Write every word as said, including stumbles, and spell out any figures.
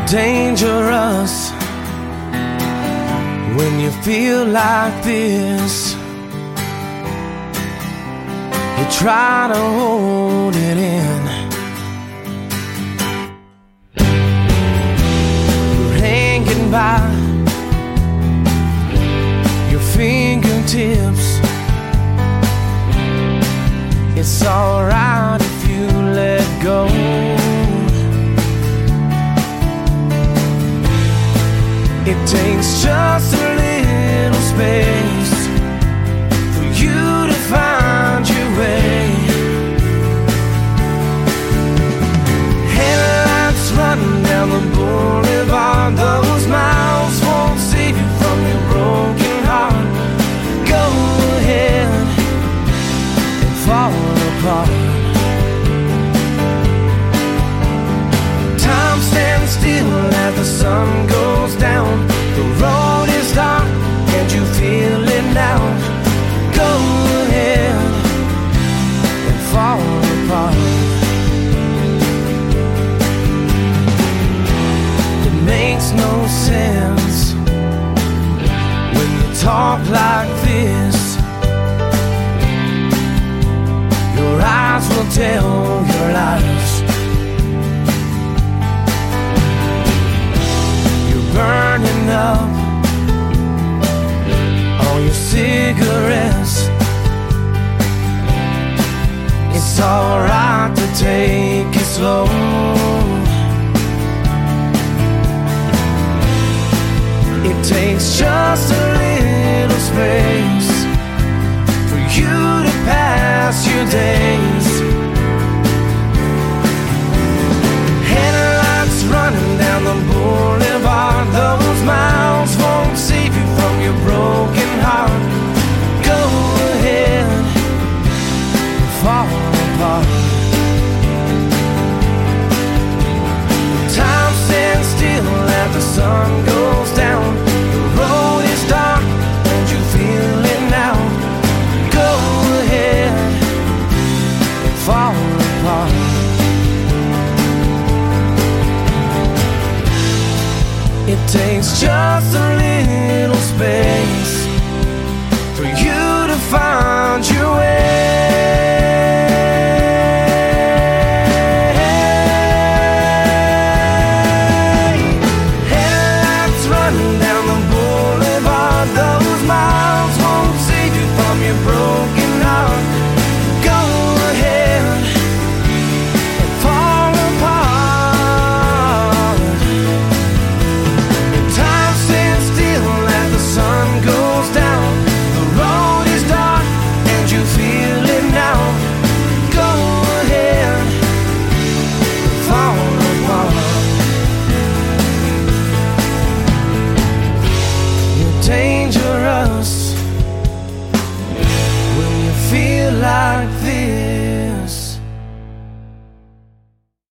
dangerous when you feel like this. You try to hold it in. You're hanging by your fingertips. It's alright if you let go. It takes just a little space for you to find your way. Headlights running down the boulevard. Those miles won't save you from your broken heart. Go ahead and fall apart. Time stands still as the sun goes down. The road is dark, and you feel it now. Go ahead and fall apart. It makes no sense when you talk like this. Your eyes will tell your lies. Burning up all your cigarettes. It's alright to take it slow. It takes just a little space for you to pass your days. Headlights running down the boulevard. Those miles won't save you from your broken heart. Go ahead and fall apart. Time stands still as the sun goes down. The road is dark and you feel it now. Go ahead and fall apart. It takes just a little space